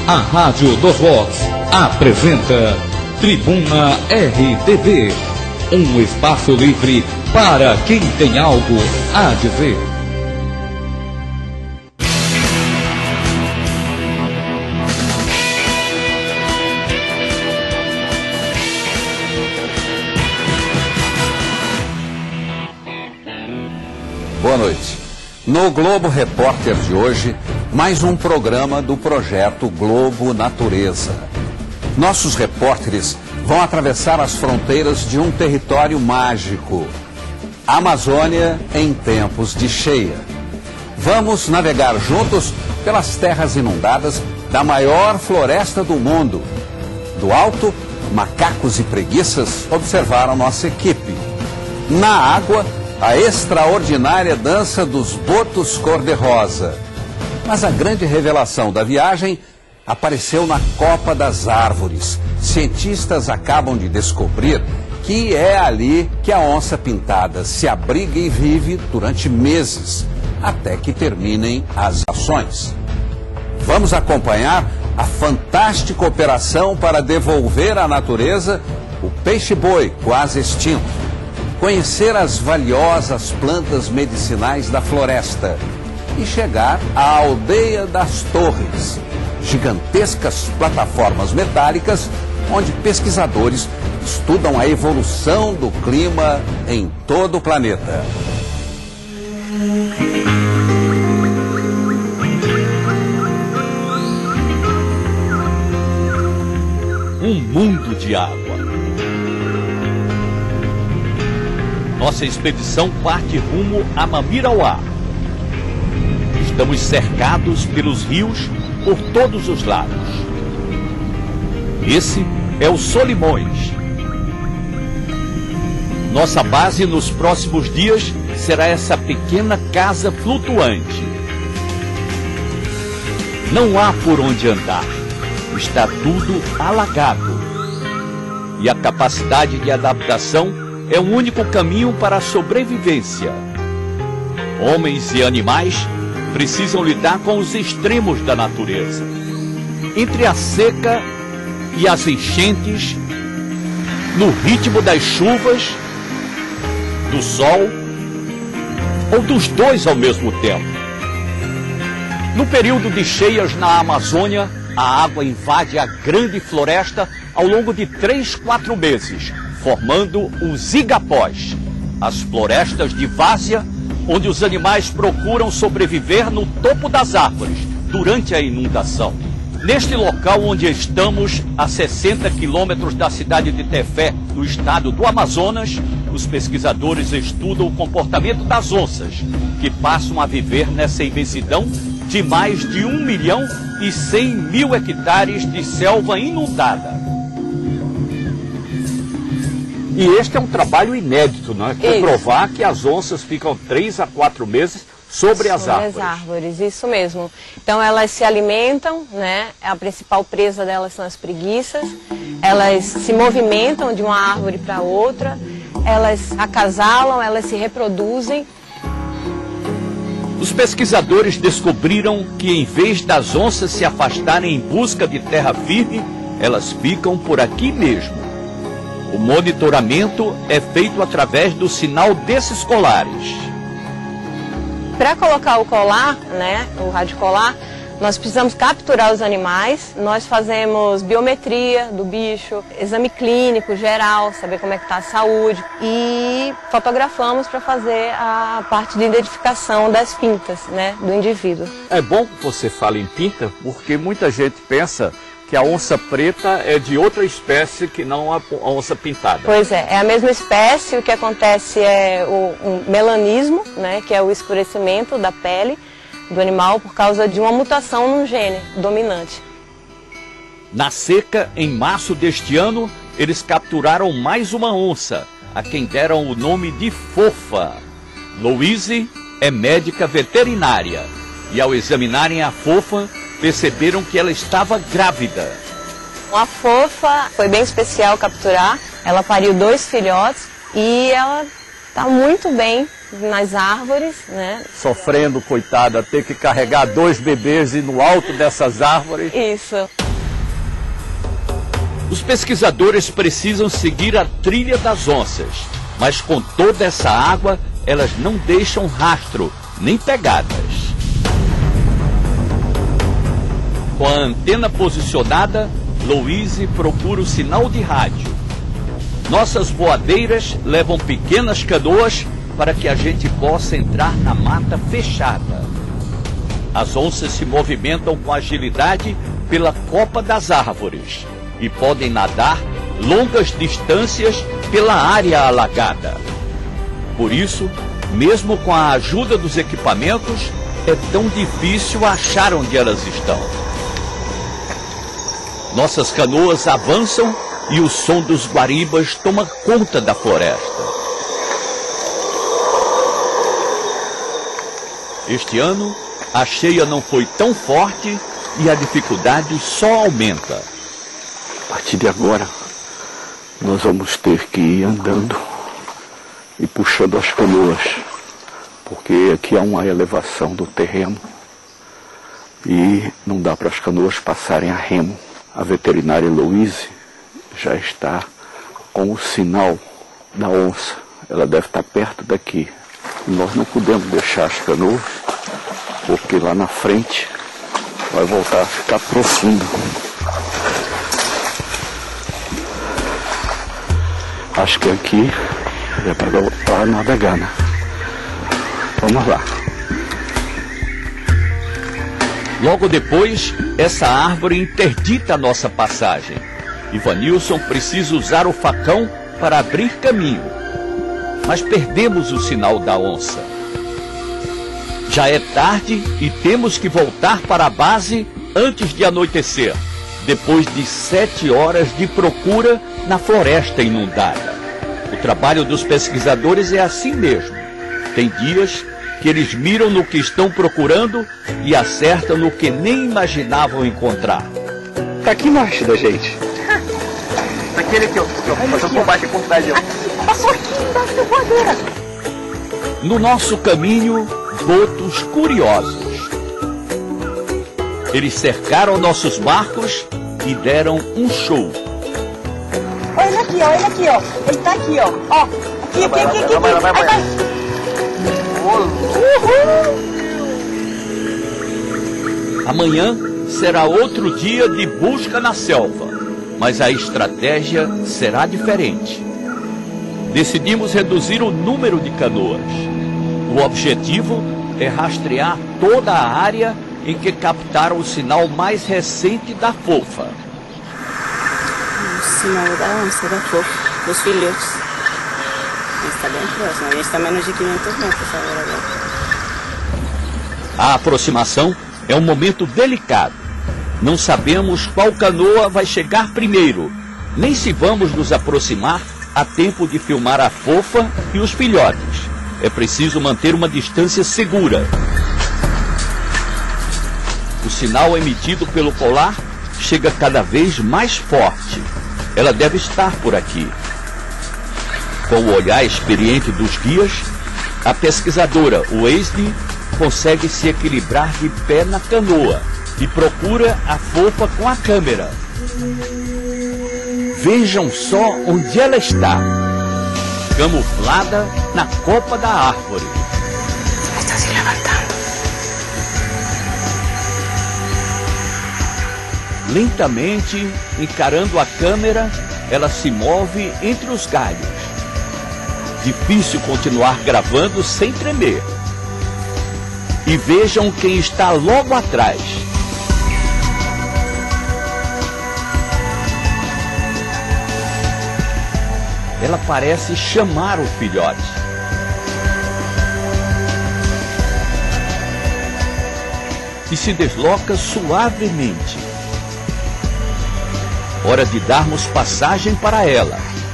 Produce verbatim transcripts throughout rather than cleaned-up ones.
A Rádio dos Vox apresenta Tribuna R T V, um espaço livre para quem tem algo a dizer. Boa noite. No Globo Repórter de hoje, mais um programa do projeto Globo Natureza. Nossos repórteres vão atravessar as fronteiras de um território mágico, a Amazônia em tempos de cheia. Vamos navegar juntos pelas terras inundadas da maior floresta do mundo. Do alto, macacos e preguiças observaram nossa equipe. Na água, a extraordinária dança dos botos cor-de-rosa. Mas a grande revelação da viagem apareceu na Copa das Árvores. Cientistas acabam de descobrir que é ali que a onça-pintada se abriga e vive durante meses, até que terminem as ações. Vamos acompanhar a fantástica operação para devolver à natureza o peixe-boi quase extinto. Conhecer as valiosas plantas medicinais da floresta e chegar à Aldeia das Torres, gigantescas plataformas metálicas onde pesquisadores estudam a evolução do clima em todo o planeta. Um mundo de água. Nossa expedição parte rumo a Mamirauá. Estamos cercados pelos rios por todos os lados. Esse é o Solimões. Nossa base nos próximos dias será essa pequena casa flutuante. Não há por onde andar. Está tudo alagado. E a capacidade de adaptação é o único caminho para a sobrevivência. Homens e animais precisam lidar com os extremos da natureza. Entre a seca e as enchentes, no ritmo das chuvas, do sol, ou dos dois ao mesmo tempo. No período de cheias na Amazônia, a água invade a grande floresta ao longo de três, quatro meses, formando os igapós, as florestas de várzea, onde os animais procuram sobreviver no topo das árvores durante a inundação. Neste local onde estamos, a sessenta quilômetros da cidade de Tefé, no estado do Amazonas, os pesquisadores estudam o comportamento das onças, que passam a viver nessa imensidão de mais de um milhão e cem mil hectares de selva inundada. E este é um trabalho inédito, não é? Comprovar que as onças ficam três a quatro meses sobre as árvores. Sobre as árvores, isso mesmo. Então elas se alimentam, né? A principal presa delas são as preguiças. Elas se movimentam de uma árvore para outra. Elas acasalam, elas se reproduzem. Os pesquisadores descobriram que em vez das onças se afastarem em busca de terra firme, elas ficam por aqui mesmo. O monitoramento é feito através do sinal desses colares. Para colocar o colar, né, o radiocolar, nós precisamos capturar os animais. Nós fazemos biometria do bicho, exame clínico geral, saber como é que está a saúde. E fotografamos para fazer a parte de identificação das pintas, né, do indivíduo. É bom que você fale em pinta, porque muita gente pensa que a onça preta é de outra espécie que não a onça pintada. Pois é, é a mesma espécie. O que acontece é o um melanismo, né, que é o escurecimento da pele do animal por causa de uma mutação no gene dominante. Na seca, em março deste ano, eles capturaram mais uma onça, a quem deram o nome de Fofa. Louise é médica veterinária e, ao examinarem a Fofa, perceberam que ela estava grávida. A Fofa foi bem especial capturar. Ela pariu dois filhotes e ela está muito bem, nas árvores, né? Sofrendo, coitada, ter que carregar dois bebês e no alto dessas árvores. Isso. Os pesquisadores precisam seguir a trilha das onças, mas com toda essa água, elas não deixam rastro, nem pegadas. Com a antena posicionada, Louise procura o sinal de rádio. Nossas voadeiras levam pequenas canoas para que a gente possa entrar na mata fechada. As onças se movimentam com agilidade pela copa das árvores e podem nadar longas distâncias pela área alagada. Por isso, mesmo com a ajuda dos equipamentos, é tão difícil achar onde elas estão. Nossas canoas avançam e o som dos guaribas toma conta da floresta. Este ano, a cheia não foi tão forte e a dificuldade só aumenta. A partir de agora, nós vamos ter que ir andando e puxando as canoas, porque aqui há uma elevação do terreno e não dá para as canoas passarem a remo. A veterinária Louise já está com o sinal da onça. Ela deve estar perto daqui. E nós não podemos deixar as canoas, porque lá na frente vai voltar a ficar profundo. Acho que aqui é para navegar, né? Vamos lá. Logo depois, essa árvore interdita a nossa passagem. Ivanilson precisa usar o facão para abrir caminho. Mas perdemos o sinal da onça. Já é tarde e temos que voltar para a base antes de anoitecer, depois de sete horas de procura na floresta inundada. O trabalho dos pesquisadores é assim mesmo. Tem dias que eles miram no que estão procurando e acertam no que nem imaginavam encontrar. Tá aqui embaixo da gente. Aquele aqui, ó. Passou por baixo com o pé, ó. Passou aqui embaixo da voadeira. No nosso caminho, botos curiosos. Eles cercaram nossos barcos e deram um show. Olha ele aqui, ó, olha ele aqui, ó. Ele tá aqui, ó. Ó, aqui, aqui, aqui, aqui. Vai, vai, vai, vai. Amanhã será outro dia de busca na selva, mas a estratégia será diferente. Decidimos reduzir o número de canoas. O objetivo é rastrear toda a área em que captaram o sinal mais recente da fofa. O sinal da onça, da fofa, dos filhotes. Está bem próximo, a gente está a menos de quinhentos metros agora. A aproximação é um momento delicado. Não sabemos qual canoa vai chegar primeiro, nem se vamos nos aproximar a tempo de filmar a fofa e os filhotes. É preciso manter uma distância segura. O sinal emitido pelo colar chega cada vez mais forte. Ela deve estar por aqui. Com o olhar experiente dos guias, a pesquisadora Wesley consegue se equilibrar de pé na canoa e procura a fofa com a câmera. Vejam só onde ela está, camuflada na copa da árvore. Está se levantando. Lentamente, encarando a câmera, ela se move entre os galhos. Difícil continuar gravando sem tremer. E vejam quem está logo atrás. Ela parece chamar o filhote. E se desloca suavemente. Hora de darmos passagem para ela.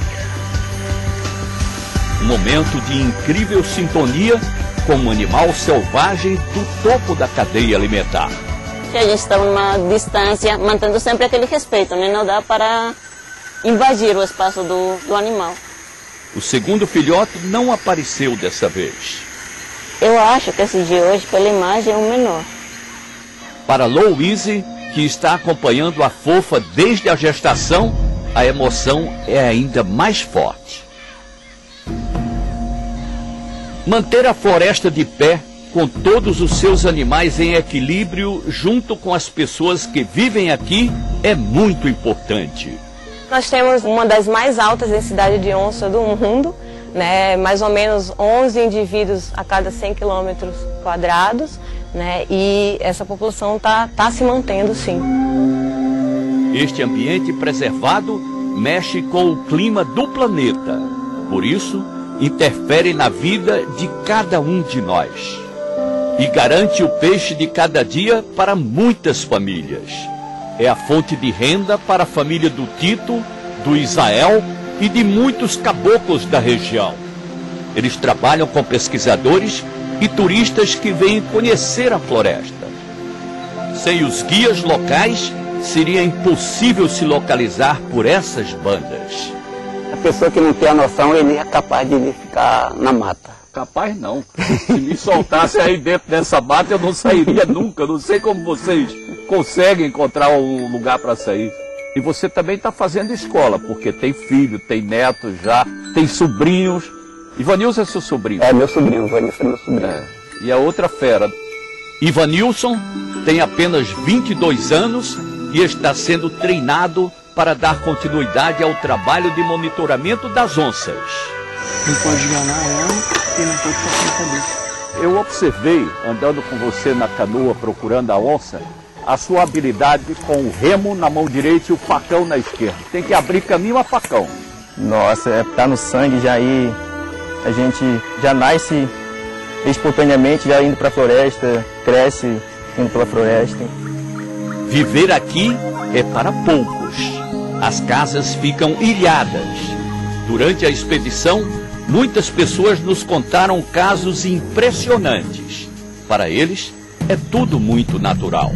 Um momento de incrível sintonia com um animal selvagem do topo da cadeia alimentar. A gente está numa distância, mantendo sempre aquele respeito, né? Não dá para invadir o espaço do, do animal. O segundo filhote não apareceu dessa vez. Eu acho que esse de hoje, pela imagem, é o menor. Para Louise, que está acompanhando a fofa desde a gestação, a emoção é ainda mais forte. Manter a floresta de pé, com todos os seus animais em equilíbrio, junto com as pessoas que vivem aqui, é muito importante. Nós temos uma das mais altas densidades de onça do mundo, né? Mais ou menos onze indivíduos a cada cem quilômetros quadrados, né? E essa população está tá se mantendo, sim. Este ambiente preservado mexe com o clima do planeta. Por isso, interfere na vida de cada um de nós. E garante o peixe de cada dia para muitas famílias. É a fonte de renda para a família do Tito, do Isael e de muitos caboclos da região. Eles trabalham com pesquisadores e turistas que vêm conhecer a floresta. Sem os guias locais, seria impossível se localizar por essas bandas. A pessoa que não tem a noção, ele é capaz de ficar na mata. Capaz não. Se me soltasse aí dentro dessa mata, eu não sairia nunca. Eu não sei como vocês conseguem encontrar um lugar para sair. E você também está fazendo escola, porque tem filho, tem neto já, tem sobrinhos. Ivanilson é seu sobrinho? É, meu sobrinho, Ivanilson é meu sobrinho. É. E a outra fera. Ivanilson tem apenas vinte e dois anos e está sendo treinado para dar continuidade ao trabalho de monitoramento das onças. Não pode enganar ela e não pode passar a cabeça. Eu observei, andando com você na canoa procurando a onça, a sua habilidade com o remo na mão direita e o facão na esquerda. Tem que abrir caminho a facão. Nossa, é, tá no sangue já aí. A gente já nasce espontaneamente, já indo para a floresta, cresce indo pela floresta. Viver aqui é para poucos. As casas ficam ilhadas. Durante a expedição, muitas pessoas nos contaram casos impressionantes. Para eles, é tudo muito natural.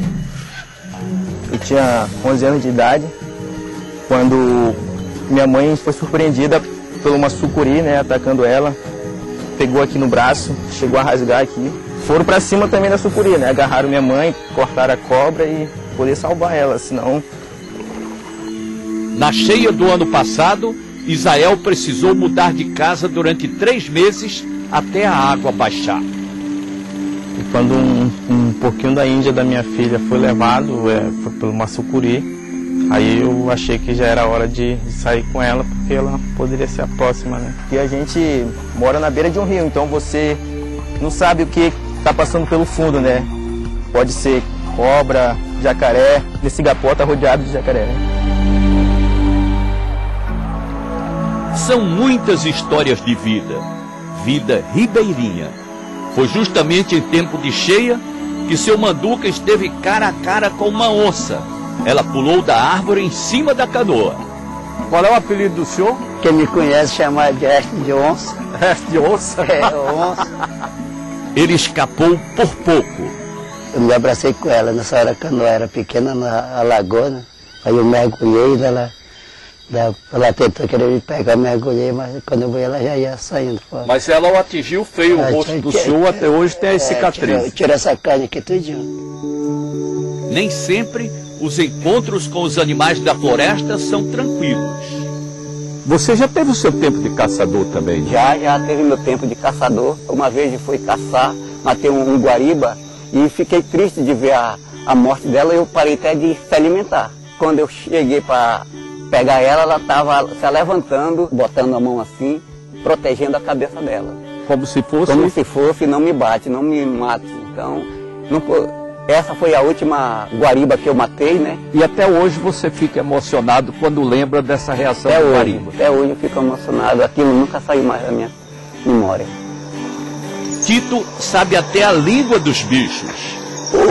Eu tinha onze anos de idade, quando minha mãe foi surpreendida por uma sucuri, né, atacando ela. Pegou aqui no braço, chegou a rasgar aqui. Foram para cima também da sucuri, né, agarraram minha mãe, cortaram a cobra e poder salvar ela, senão... Na cheia do ano passado, Isael precisou mudar de casa durante três meses até a água baixar. E quando um, um porquinho da Índia da minha filha foi levado, é, foi pelo maçucuri, aí eu achei que já era hora de, de sair com ela, porque ela poderia ser a próxima, né? E a gente mora na beira de um rio, então você não sabe o que está passando pelo fundo, né? Pode ser cobra, jacaré, esse igapó está rodeado de jacaré, né? São muitas histórias de vida, vida ribeirinha. Foi justamente em tempo de cheia que seu Manduca esteve cara a cara com uma onça. Ela pulou da árvore em cima da canoa. Qual é o apelido do senhor? Quem me conhece chama de resto de onça. Resto de onça? É, onça. Ele escapou por pouco. Eu me abracei com ela, nessa hora a canoa era pequena na lagoa, né? Aí eu mergulhei nela. Ela tentou querer me pegar, eu mergulhei, mas quando eu vi ela já ia saindo fora. Mas ela o atingiu feio, o rosto do senhor até hoje tem as cicatrizes. Tira essa carne aqui tudinho. Nem sempre os encontros com os animais da floresta são tranquilos. Você já teve o seu tempo de caçador também? Né? Já, já teve meu tempo de caçador. Uma vez eu fui caçar, matei um, um guariba e fiquei triste de ver a, a morte dela e eu parei até de se alimentar. Quando eu cheguei para pegar ela, ela estava se levantando, botando a mão assim, protegendo a cabeça dela. Como se fosse? Como se fosse, não me bate, não me mate. Então, não, essa foi a última guariba que eu matei, né? E até hoje você fica emocionado quando lembra dessa reação até do hoje, guariba? Até hoje eu fico emocionado, aquilo nunca saiu mais da minha memória. Tito sabe até a língua dos bichos.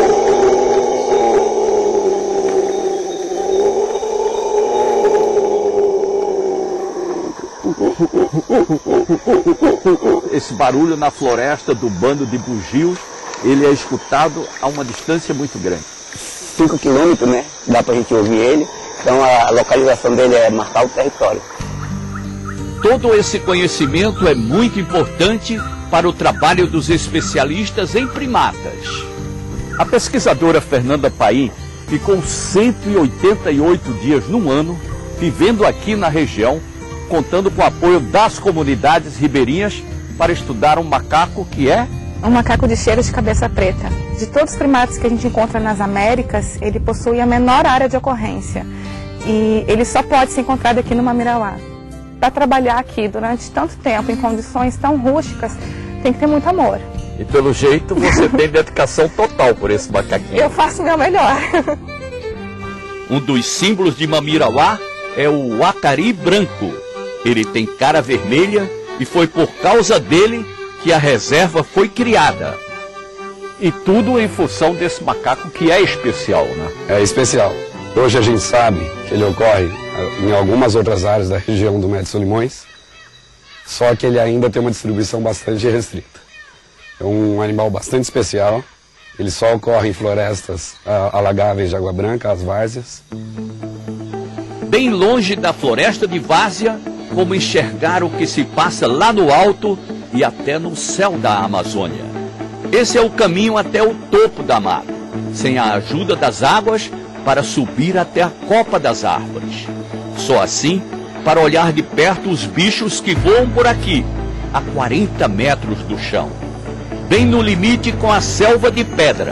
Esse barulho na floresta do bando de bugios, ele é escutado a uma distância muito grande. Cinco quilômetros, né? Dá pra gente ouvir ele. Então a localização dele é marcar o território. Todo esse conhecimento é muito importante para o trabalho dos especialistas em primatas. A pesquisadora Fernanda Paim ficou cento e oitenta e oito dias no ano vivendo aqui na região, contando com o apoio das comunidades ribeirinhas para estudar um macaco que é... Um macaco de cheiro de cabeça preta. De todos os primatas que a gente encontra nas Américas, ele possui a menor área de ocorrência. E ele só pode ser encontrado aqui no Mamirauá. Para trabalhar aqui durante tanto tempo, em condições tão rústicas, tem que ter muito amor. E pelo jeito você tem dedicação total por esse macaquinho. Eu faço o meu melhor. Um dos símbolos de Mamirauá é o acari branco. Ele tem cara vermelha e foi por causa dele que a reserva foi criada. E tudo em função desse macaco que é especial, né? É especial. Hoje a gente sabe que ele ocorre em algumas outras áreas da região do Médio Solimões, só que ele ainda tem uma distribuição bastante restrita. É um animal bastante especial, ele só ocorre em florestas uh, alagáveis de água branca, as várzeas. Bem longe da floresta de várzea, como enxergar o que se passa lá no alto e até no céu da Amazônia. Esse é o caminho até o topo da mata, sem a ajuda das águas para subir até a copa das árvores. Só assim, para olhar de perto os bichos que voam por aqui, a quarenta metros do chão, bem no limite com a selva de pedra.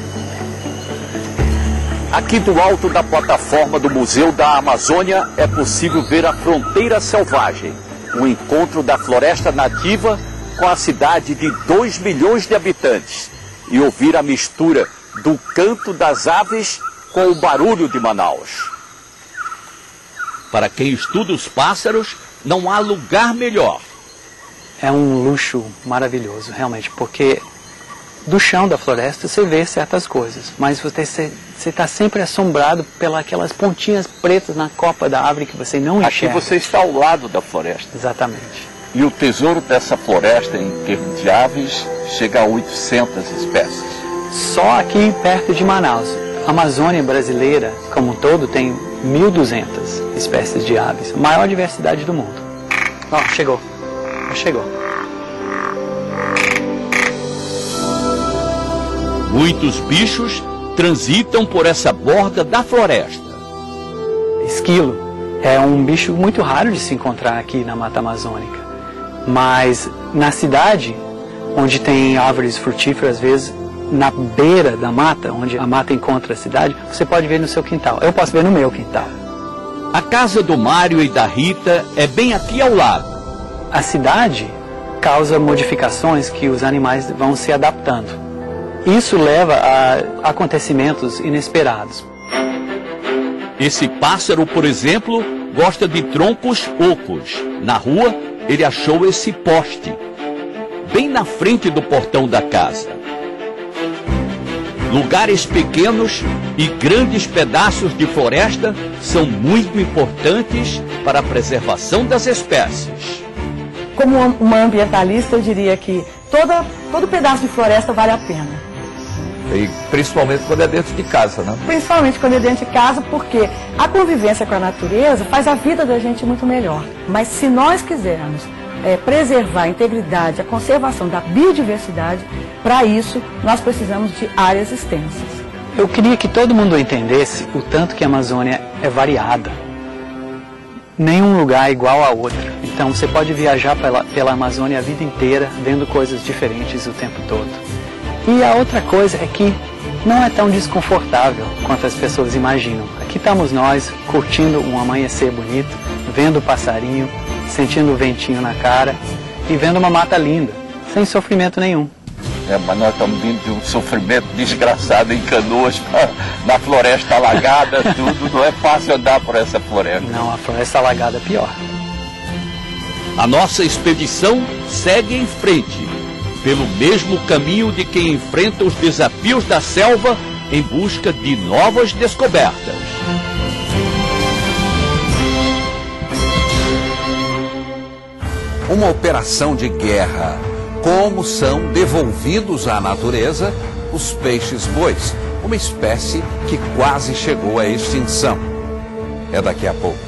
Aqui do alto da plataforma do Museu da Amazônia é possível ver a fronteira selvagem, um encontro da floresta nativa com a cidade de dois milhões de habitantes e ouvir a mistura do canto das aves com o barulho de Manaus. Para quem estuda os pássaros, não há lugar melhor. É um luxo maravilhoso, realmente, porque do chão da floresta você vê certas coisas, mas você está sempre assombrado pelas aquelas pontinhas pretas na copa da árvore que você não enxerga. Aqui você está ao lado da floresta. Exatamente. E o tesouro dessa floresta, em termos de aves, chega a oitocentas espécies. Só aqui perto de Manaus. A Amazônia brasileira, como um todo, tem mil e duzentas espécies de aves, a maior diversidade do mundo. Ó, oh, chegou. Chegou. Muitos bichos transitam por essa borda da floresta. Esquilo é um bicho muito raro de se encontrar aqui na Mata Amazônica. Mas na cidade, onde tem árvores frutíferas, às vezes na beira da mata, onde a mata encontra a cidade, você pode ver no seu quintal. Eu posso ver no meu quintal. A casa do Mário e da Rita é bem aqui ao lado. A cidade causa modificações que os animais vão se adaptando. Isso leva a acontecimentos inesperados. Esse pássaro, por exemplo, gosta de troncos ocos. Na rua, ele achou esse poste, bem na frente do portão da casa. Lugares pequenos e grandes pedaços de floresta são muito importantes para a preservação das espécies. Como uma ambientalista, eu diria que toda, todo pedaço de floresta vale a pena. E principalmente quando é dentro de casa, né? Principalmente quando é dentro de casa, porque a convivência com a natureza faz a vida da gente muito melhor. Mas se nós quisermos é, preservar a integridade, a conservação da biodiversidade, para isso nós precisamos de áreas extensas. Eu queria que todo mundo entendesse o tanto que a Amazônia é variada. Nenhum lugar é igual a outro. Então você pode viajar pela, pela Amazônia a vida inteira, vendo coisas diferentes o tempo todo. E a outra coisa é que não é tão desconfortável quanto as pessoas imaginam. Aqui estamos nós, curtindo um amanhecer bonito, vendo o passarinho, sentindo o ventinho na cara e vendo uma mata linda, sem sofrimento nenhum. É, mas nós estamos vindo de um sofrimento desgraçado em Canoas, na floresta alagada, tudo. Não é fácil andar por essa floresta. Não, a floresta alagada é pior. A nossa expedição segue em frente, pelo mesmo caminho de quem enfrenta os desafios da selva em busca de novas descobertas. Uma operação de guerra. Como são devolvidos à natureza os peixes-bois, uma espécie que quase chegou à extinção. É daqui a pouco.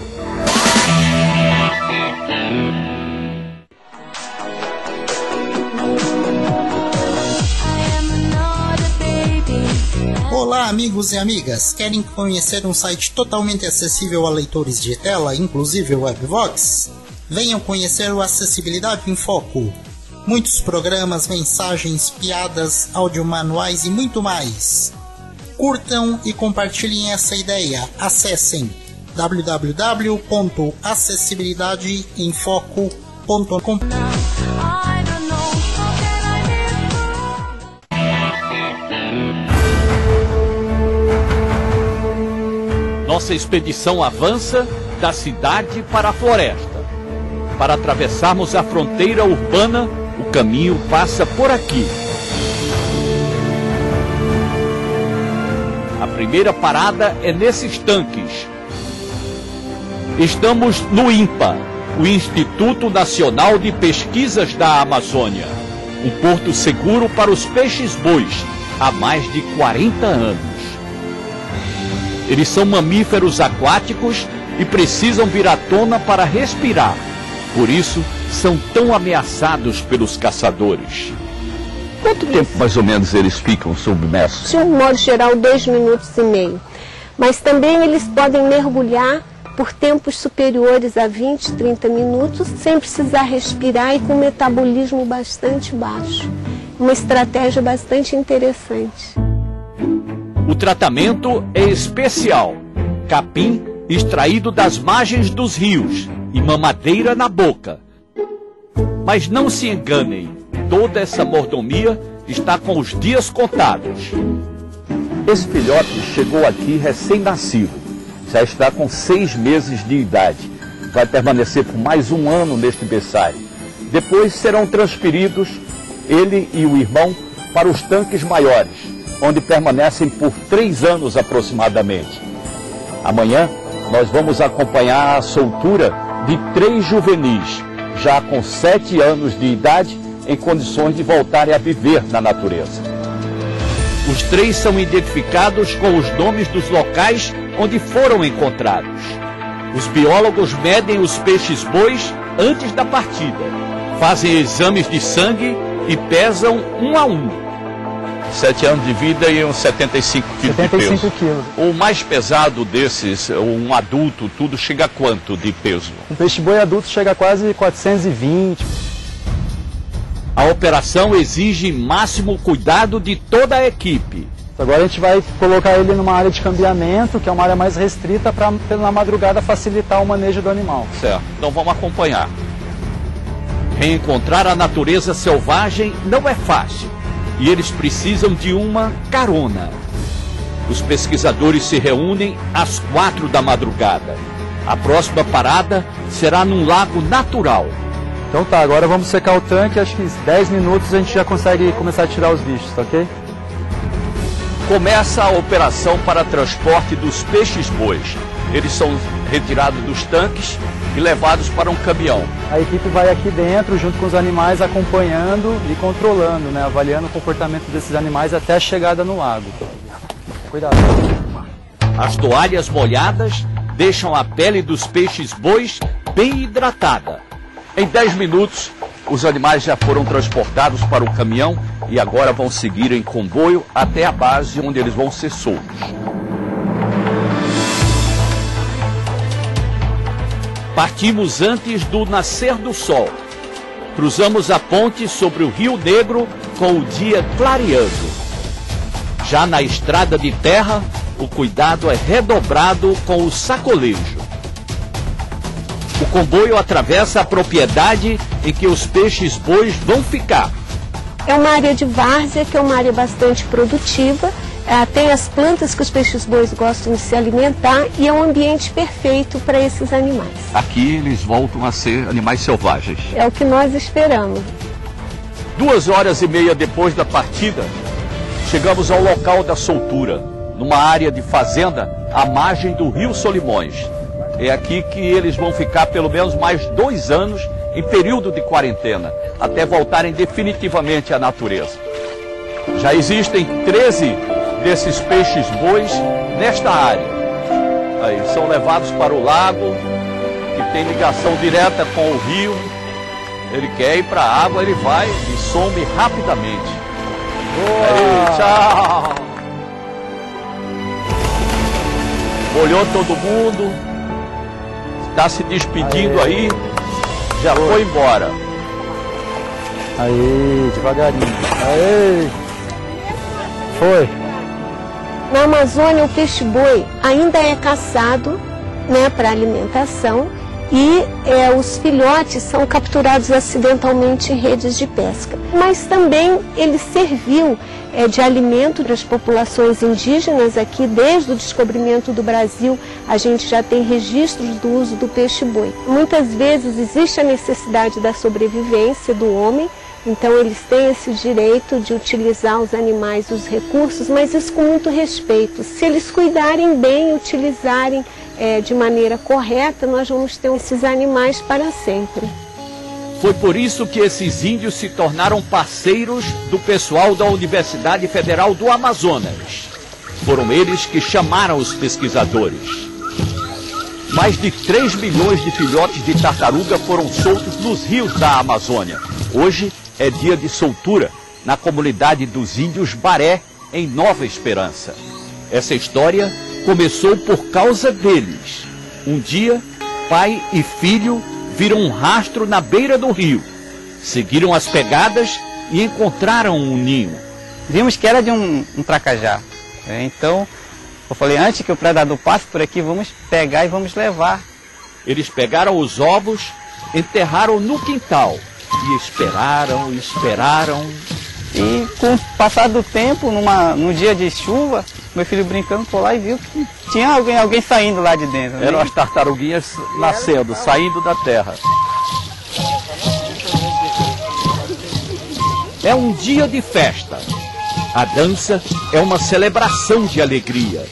Olá, amigos e amigas! Querem conhecer um site totalmente acessível a leitores de tela, inclusive o Webvox? Venham conhecer o Acessibilidade em Foco. Muitos programas, mensagens, piadas, audiomanuais e muito mais. Curtam e compartilhem essa ideia. Acessem w w w ponto acessibilidade em foco ponto com. Nossa expedição avança da cidade para a floresta. Para atravessarmos a fronteira urbana, o caminho passa por aqui. A primeira parada é nesses tanques. Estamos no INPA, o Instituto Nacional de Pesquisas da Amazônia, um porto seguro para os peixes-bois há mais de quarenta anos. Eles são mamíferos aquáticos e precisam vir à tona para respirar. Por isso, são tão ameaçados pelos caçadores. Quanto tempo mais ou menos eles ficam submersos? De um modo geral, dois minutos e meio. Mas também eles podem mergulhar por tempos superiores a vinte, trinta minutos, sem precisar respirar e com um metabolismo bastante baixo. Uma estratégia bastante interessante. O tratamento é especial. Capim extraído das margens dos rios e mamadeira na boca. Mas não se enganem, toda essa mordomia está com os dias contados. Esse filhote chegou aqui recém-nascido. Já está com seis meses de idade. Vai permanecer por mais um ano neste berçário. Depois serão transferidos, ele e o irmão, para os tanques maiores, onde permanecem por três anos aproximadamente. Amanhã nós vamos acompanhar a soltura de três juvenis, já com sete anos de idade, em condições de voltarem a viver na natureza. Os três são identificados com os nomes dos locais onde foram encontrados. Os biólogos medem os peixes-bois antes da partida, fazem exames de sangue e pesam um a um. Sete anos de vida e uns setenta e cinco quilos de peso. setenta e cinco quilos. O mais pesado desses, um adulto, tudo chega a quanto de peso? Um peixe-boi adulto chega a quase quatrocentos e vinte. A operação exige máximo cuidado de toda a equipe. Agora a gente vai colocar ele numa área de cambiamento, que é uma área mais restrita, para na madrugada facilitar o manejo do animal. Certo, então vamos acompanhar. Reencontrar a natureza selvagem não é fácil. E eles precisam de uma carona. Os pesquisadores se reúnem às quatro da madrugada. A próxima parada será num lago natural. Então tá, agora vamos secar o tanque, acho que em dez minutos a gente já consegue começar a tirar os bichos, tá ok? Começa a operação para transporte dos peixes-bois. Eles são retirados dos tanques e levados para um caminhão. A equipe vai aqui dentro, junto com os animais, acompanhando e controlando, né, avaliando o comportamento desses animais até a chegada no lago. Cuidado. As toalhas molhadas deixam a pele dos peixes-bois bem hidratada. Em dez minutos, os animais já foram transportados para o caminhão e agora vão seguir em comboio até a base onde eles vão ser soltos. Partimos antes do nascer do sol. Cruzamos a ponte sobre o Rio Negro com o dia clareando. Já na estrada de terra, o cuidado é redobrado com o sacolejo. O comboio atravessa a propriedade em que os peixes-bois vão ficar. É uma área de várzea, que é uma área bastante produtiva. É, tem as plantas que os peixes-bois gostam de se alimentar e é um ambiente perfeito para esses animais. Aqui eles voltam a ser animais selvagens. É o que nós esperamos. Duas horas e meia depois da partida, chegamos ao local da soltura, numa área de fazenda à margem do Rio Solimões. É aqui que eles vão ficar pelo menos mais dois anos em período de quarentena, até voltarem definitivamente à natureza. Já existem treze desses peixes-bois nesta área. Aí, são levados para o lago, que tem ligação direta com o rio. Ele quer ir para a água, ele vai e some rapidamente. Aí, tchau! Olhou todo mundo, está se despedindo aí, já foi embora. Aí, devagarinho. Aí. Foi. Na Amazônia, o peixe-boi ainda é caçado, né, para alimentação e é, os filhotes são capturados acidentalmente em redes de pesca. Mas também ele serviu é, de alimento para as populações indígenas aqui. Desde o descobrimento do Brasil, a gente já tem registros do uso do peixe-boi. Muitas vezes existe a necessidade da sobrevivência do homem, então eles têm esse direito de utilizar os animais, os recursos, mas isso com muito respeito. Se eles cuidarem bem, utilizarem é, de maneira correta, nós vamos ter esses animais para sempre. Foi por isso que esses índios se tornaram parceiros do pessoal da Universidade Federal do Amazonas. Foram eles que chamaram os pesquisadores. Mais de três milhões de filhotes de tartaruga foram soltos nos rios da Amazônia. Hoje é dia de soltura na comunidade dos índios Baré, em Nova Esperança. Essa história começou por causa deles. Um dia, pai e filho viram um rastro na beira do rio. Seguiram as pegadas e encontraram um ninho. Vimos que era de um, um tracajá. Então, eu falei, antes que o predador passe por aqui, vamos pegar e vamos levar. Eles pegaram os ovos, enterraram no quintal. E esperaram, esperaram. E com o passar do tempo, numa, num dia de chuva, meu filho brincando por lá e viu que tinha alguém, alguém saindo lá de dentro. Eram as tartaruguinhas nascendo, saindo da terra. É um dia de festa. A dança é uma celebração de alegria.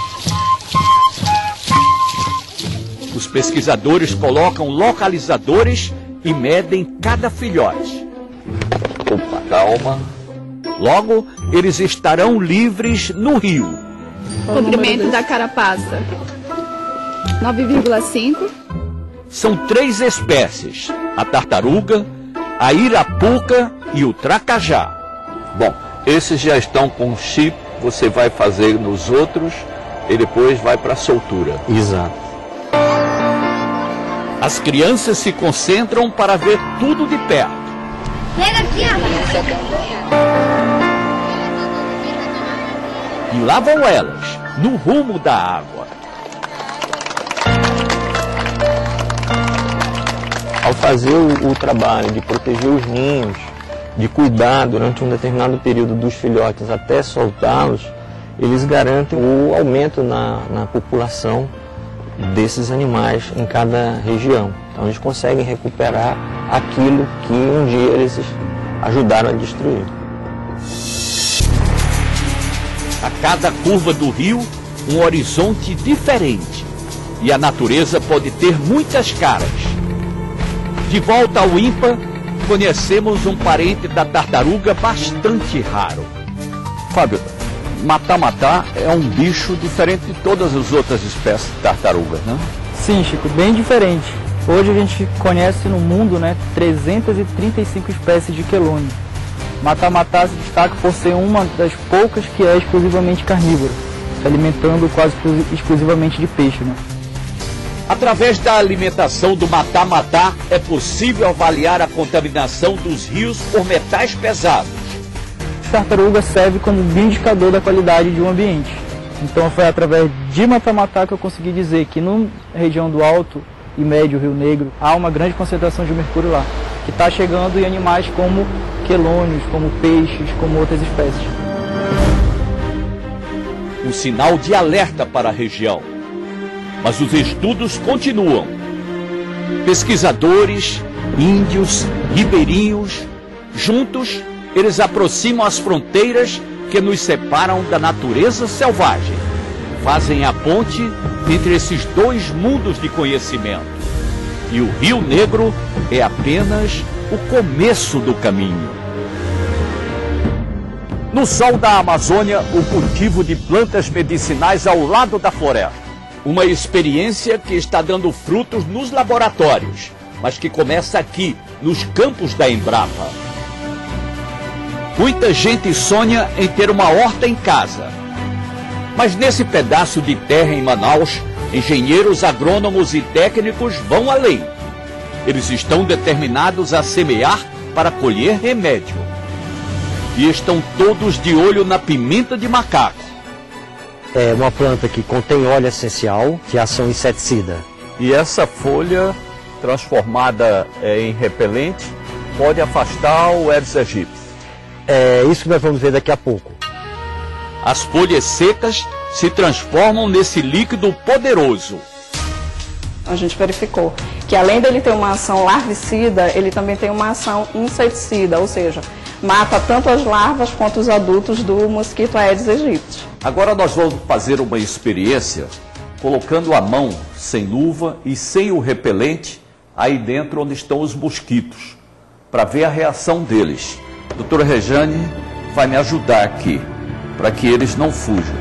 Os pesquisadores colocam localizadores e medem cada filhote. Opa, calma. Logo, eles estarão livres no rio. Comprimento da carapaça, nove vírgula cinco. São três espécies, a tartaruga, a irapuca e o tracajá. Bom, esses já estão com chip, você vai fazer nos outros e depois vai para a soltura. Exato. As crianças se concentram para ver tudo de perto. Pega aqui, E lá vão elas, no rumo da água. Ao fazer o, o trabalho de proteger os ninhos, de cuidar durante um determinado período dos filhotes até soltá-los, eles garantem o aumento na, na população desses animais em cada região. Então eles conseguem recuperar aquilo que um dia eles ajudaram a destruir. A cada curva do rio, um horizonte diferente. E a natureza pode ter muitas caras. De volta ao INPA, conhecemos um parente da tartaruga bastante raro. Fábio, matá-matá é um bicho diferente de todas as outras espécies de tartarugas, né? Sim, Chico, bem diferente. Hoje a gente conhece no mundo, né, trezentas e trinta e cinco espécies de quelônio. Matá-matá se destaca por ser uma das poucas que é exclusivamente carnívora, se alimentando quase exclusivamente de peixe, né? Através da alimentação do matá-matá, é possível avaliar a contaminação dos rios por metais pesados. A tartaruga serve como bioindicador da qualidade de um ambiente. Então foi através de matá-matá que eu consegui dizer que na região do Alto e Médio Rio Negro há uma grande concentração de mercúrio lá, que está chegando em animais como quelônios, como peixes, como outras espécies. Um sinal de alerta para a região. Mas os estudos continuam. Pesquisadores, índios, ribeirinhos, juntos, eles aproximam as fronteiras que nos separam da natureza selvagem. Fazem a ponte entre esses dois mundos de conhecimento. E o Rio Negro é apenas o começo do caminho. No sol da Amazônia, o cultivo de plantas medicinais ao lado da floresta. Uma experiência que está dando frutos nos laboratórios, mas que começa aqui, nos campos da Embrapa. Muita gente sonha em ter uma horta em casa. Mas nesse pedaço de terra em Manaus, engenheiros, agrônomos e técnicos vão além. Eles estão determinados a semear para colher remédio. E estão todos de olho na pimenta de macaco. É uma planta que contém óleo essencial de ação inseticida. E essa folha, transformada em repelente, pode afastar o Aedes aegypti. É isso que nós vamos ver daqui a pouco. As folhas secas se transformam nesse líquido poderoso. A gente verificou que além dele ter uma ação larvicida, ele também tem uma ação inseticida, ou seja, mata tanto as larvas quanto os adultos do mosquito Aedes aegypti. Agora nós vamos fazer uma experiência colocando a mão sem luva e sem o repelente aí dentro onde estão os mosquitos, para ver a reação deles. A doutora Rejane vai me ajudar aqui, para que eles não fujam.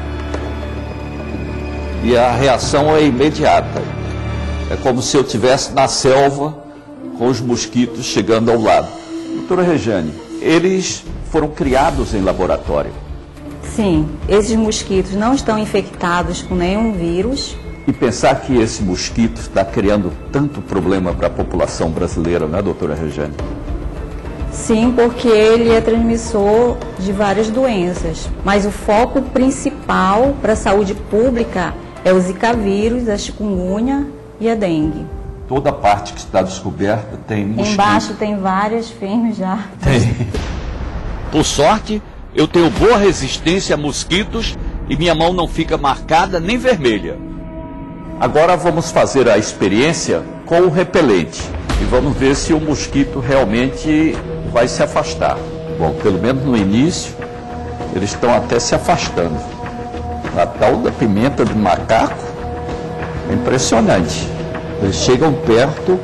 E a reação é imediata. É como se eu estivesse na selva com os mosquitos chegando ao lado. Doutora Rejane, eles foram criados em laboratório. Sim, esses mosquitos não estão infectados com nenhum vírus. E pensar que esse mosquito está criando tanto problema para a população brasileira, né, doutora Rejane? Sim, porque ele é transmissor de várias doenças. Mas o foco principal para a saúde pública é o Zika vírus, a chikungunya e a dengue. Toda parte que está descoberta tem mosquito. Embaixo tem várias firmes já. Tem. Por sorte, eu tenho boa resistência a mosquitos e minha mão não fica marcada nem vermelha. Agora vamos fazer a experiência com o repelente e vamos ver se o mosquito realmente vai se afastar. Bom, pelo menos no início, eles estão até se afastando. A tal da pimenta de macaco é impressionante. Eles chegam perto,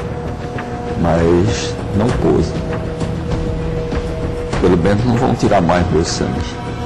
mas não pousam. Pelo menos não vão tirar mais meu sangue.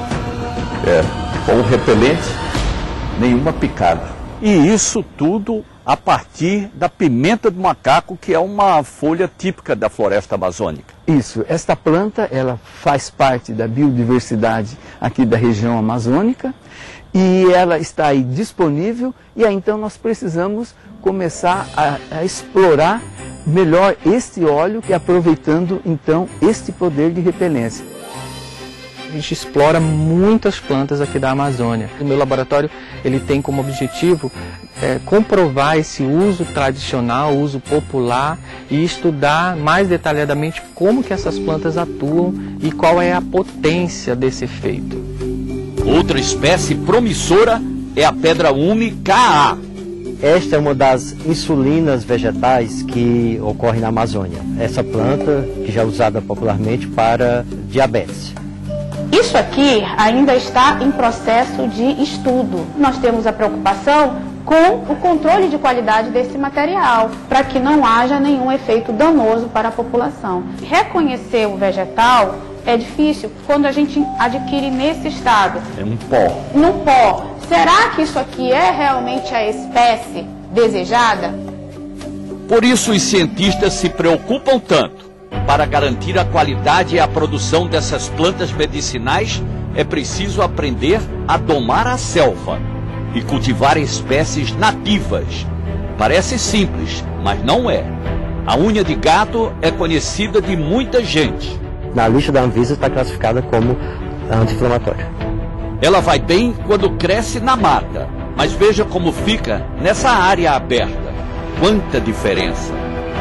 É, com o repelente, nenhuma picada. E isso tudo a partir da pimenta do macaco, que é uma folha típica da floresta amazônica. Isso, esta planta ela faz parte da biodiversidade aqui da região amazônica e ela está aí disponível e aí então nós precisamos começar a, a explorar melhor este óleo e aproveitando então este poder de repelência. A gente explora muitas plantas aqui da Amazônia. O meu laboratório ele tem como objetivo é, comprovar esse uso tradicional, uso popular e estudar mais detalhadamente como que essas plantas atuam e qual é a potência desse efeito. Outra espécie promissora é a pedra-ume K A. Esta é uma das insulinas vegetais que ocorre na Amazônia. Essa planta que já é usada popularmente para diabetes. Isso aqui ainda está em processo de estudo. Nós temos a preocupação com o controle de qualidade desse material, para que não haja nenhum efeito danoso para a população. Reconhecer o vegetal é difícil quando a gente adquire nesse estado. É um pó. No pó. Será que isso aqui é realmente a espécie desejada? Por isso os cientistas se preocupam tanto. Para garantir a qualidade e a produção dessas plantas medicinais, é preciso aprender a domar a selva e cultivar espécies nativas. Parece simples, mas não é. A unha de gato é conhecida de muita gente. Na lista da Anvisa está classificada como anti-inflamatória. Ela vai bem quando cresce na mata, mas veja como fica nessa área aberta. Quanta diferença!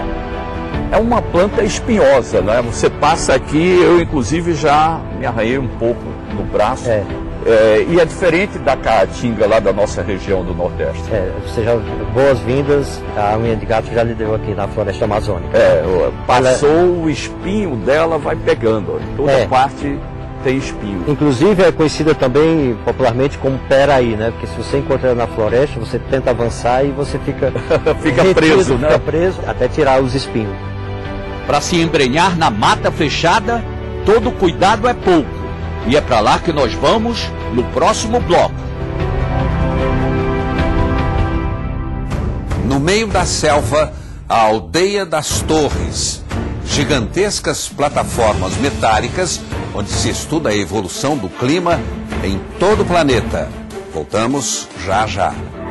É uma planta espinhosa, né? Você passa aqui, eu inclusive já me arranhei um pouco no braço. É. É, e é diferente da caatinga lá da nossa região do Nordeste. É, seja boas-vindas, a unha de gato já lhe deu aqui na floresta amazônica. É, passou Ela... o espinho dela, vai pegando, toda é. parte tem espinho. Inclusive é conhecida também popularmente como peraí, né? Porque se você encontra ela na floresta, você tenta avançar e você fica... fica retido, preso, né? Fica preso até tirar os espinhos. Para se embrenhar na mata fechada, todo cuidado é pouco. E é para lá que nós vamos no próximo bloco. No meio da selva, a aldeia das Torres. Gigantescas plataformas metálicas onde se estuda a evolução do clima em todo o planeta. Voltamos já já.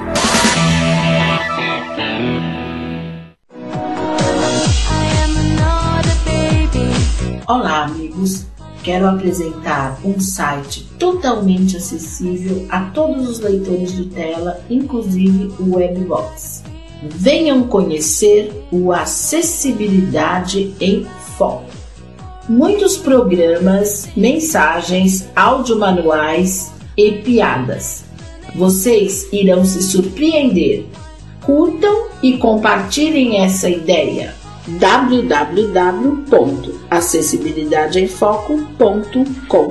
Olá, amigos! Quero apresentar um site totalmente acessível a todos os leitores de tela, inclusive o Webvox. Venham conhecer o Acessibilidade em Foco. Muitos programas, mensagens, audiomanuais e piadas. Vocês irão se surpreender. Curtam e compartilhem essa ideia. w w w ponto acessibilidade em foco ponto com.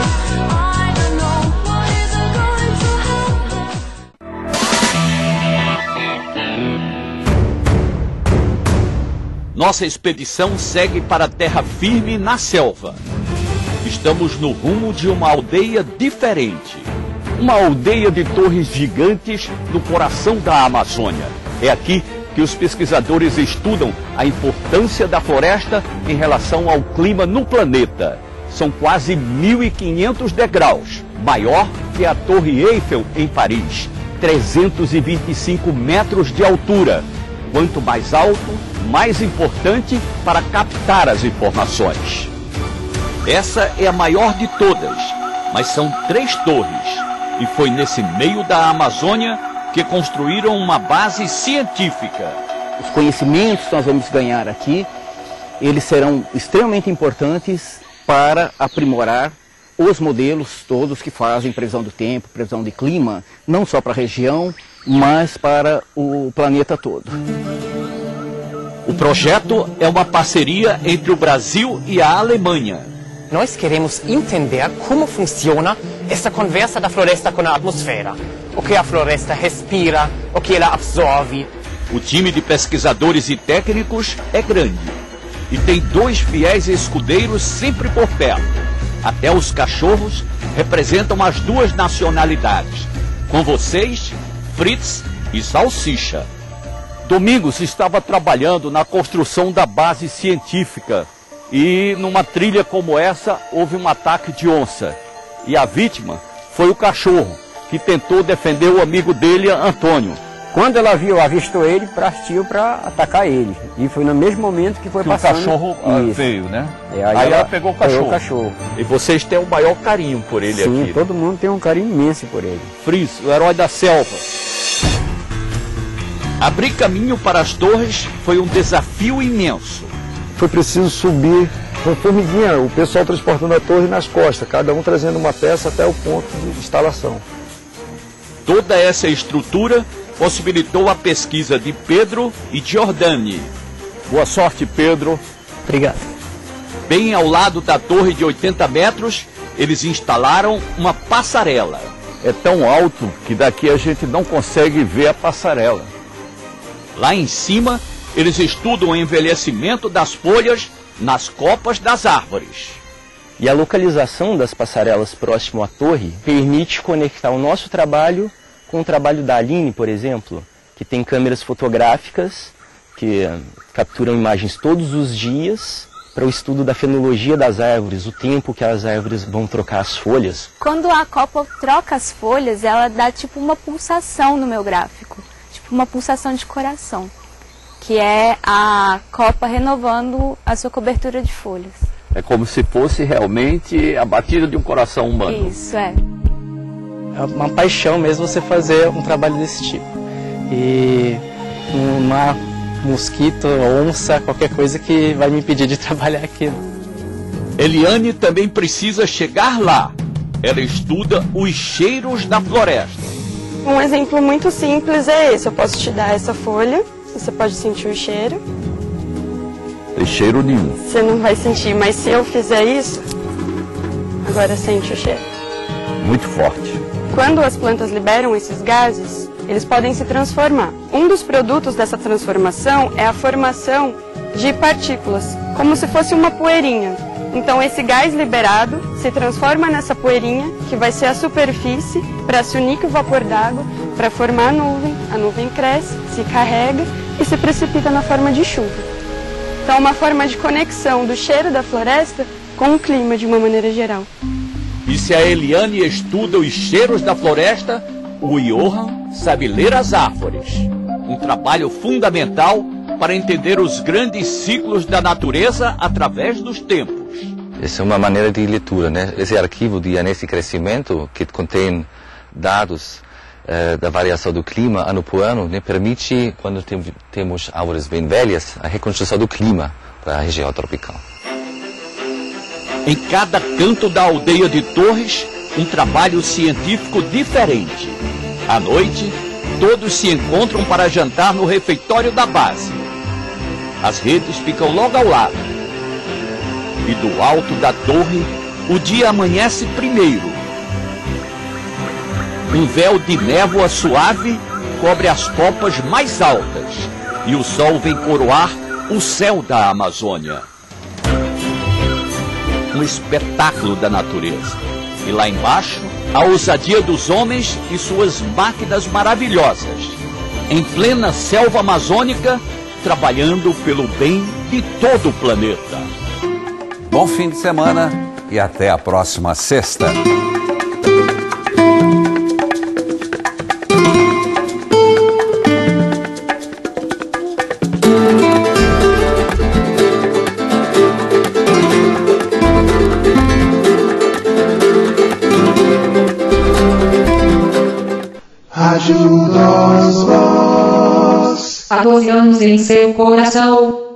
Nossa expedição segue para a terra firme na selva. Estamos no rumo de uma aldeia diferente. Uma aldeia de torres gigantes no coração da Amazônia. É aqui que os pesquisadores estudam a importância da floresta em relação ao clima no planeta. São quase mil e quinhentos degraus, maior que a Torre Eiffel em Paris, trezentos e vinte e cinco metros de altura. Quanto mais alto, mais importante para captar as informações. Essa é a maior de todas, mas são três torres. E foi nesse meio da Amazônia que construíram uma base científica. Os conhecimentos que nós vamos ganhar aqui, eles serão extremamente importantes para aprimorar os modelos todos que fazem previsão do tempo, previsão de clima, não só para a região, mas para o planeta todo. O projeto é uma parceria entre o Brasil e a Alemanha. Nós queremos entender como funciona essa conversa da floresta com a atmosfera. O que a floresta respira, o que ela absorve. O time de pesquisadores e técnicos é grande e tem dois fiéis escudeiros sempre por perto. Até os cachorros representam as duas nacionalidades. Com vocês, Fritz e Salsicha. Domingos estava trabalhando na construção da base científica e numa trilha como essa houve um ataque de onça. E a vítima foi o cachorro, que tentou defender o amigo dele, Antônio. Quando ela viu, avistou ele, partiu para atacar ele. E foi no mesmo momento que foi que passando. O cachorro Isso. veio, né? E aí, aí ela, ela pegou o cachorro. Pegou o cachorro. E vocês têm o maior carinho por ele Sim, aqui. Sim, todo mundo tem um carinho imenso por ele. Fritz, o herói da selva. Abrir caminho para as torres foi um desafio imenso. Foi preciso subir com formiguinha, o pessoal transportando a torre nas costas, cada um trazendo uma peça até o ponto de instalação. Toda essa estrutura possibilitou a pesquisa de Pedro e Giordani. Boa sorte, Pedro. Obrigado. Bem ao lado da torre de oitenta metros, eles instalaram uma passarela. É tão alto que daqui a gente não consegue ver a passarela. Lá em cima, eles estudam o envelhecimento das folhas nas copas das árvores. E a localização das passarelas próximo à torre permite conectar o nosso trabalho com o trabalho da Aline, por exemplo, que tem câmeras fotográficas que capturam imagens todos os dias para o estudo da fenologia das árvores, o tempo que as árvores vão trocar as folhas. Quando a copa troca as folhas, ela dá tipo uma pulsação no meu gráfico, tipo uma pulsação de coração, que é a copa renovando a sua cobertura de folhas. É como se fosse realmente a batida de um coração humano. Isso, é. É uma paixão mesmo você fazer um trabalho desse tipo. E uma mosquito, onça, qualquer coisa que vai me impedir de trabalhar aquilo. Eliane também precisa chegar lá. Ela estuda os cheiros da floresta. Um exemplo muito simples é esse. Eu posso te dar essa folha, você pode sentir o cheiro. Tem cheiro nenhum. Você não vai sentir, mas se eu fizer isso, agora sente o cheiro. Muito forte. Quando as plantas liberam esses gases, eles podem se transformar. Um dos produtos dessa transformação é a formação de partículas, como se fosse uma poeirinha. Então esse gás liberado se transforma nessa poeirinha, que vai ser a superfície para se unir com o vapor d'água, para formar a nuvem. A nuvem cresce, se carrega e se precipita na forma de chuva. Então, uma forma de conexão do cheiro da floresta com o clima de uma maneira geral. E se a Eliane estuda os cheiros da floresta, O Johan sabe ler as árvores, um trabalho fundamental para entender os grandes ciclos da natureza através dos tempos. Essa é uma maneira de leitura, né? Esse arquivo de Análise e Crescimento, que contém dados eh, da variação do clima ano por ano, né, permite, quando tem, temos árvores bem velhas, a reconstrução do clima para a região tropical. Em cada canto da aldeia de Torres, um trabalho científico diferente. À noite, todos se encontram para jantar no refeitório da base. As redes ficam logo ao lado. E do alto da torre, o dia amanhece primeiro. Um véu de névoa suave cobre as copas mais altas e o sol vem coroar o céu da Amazônia. Um espetáculo da natureza. E lá embaixo, a ousadia dos homens e suas máquinas maravilhosas. Em plena selva amazônica, trabalhando pelo bem de todo o planeta. Bom fim de semana e até a próxima sexta. Ajuda-os, vós, a doze anos em seu coração.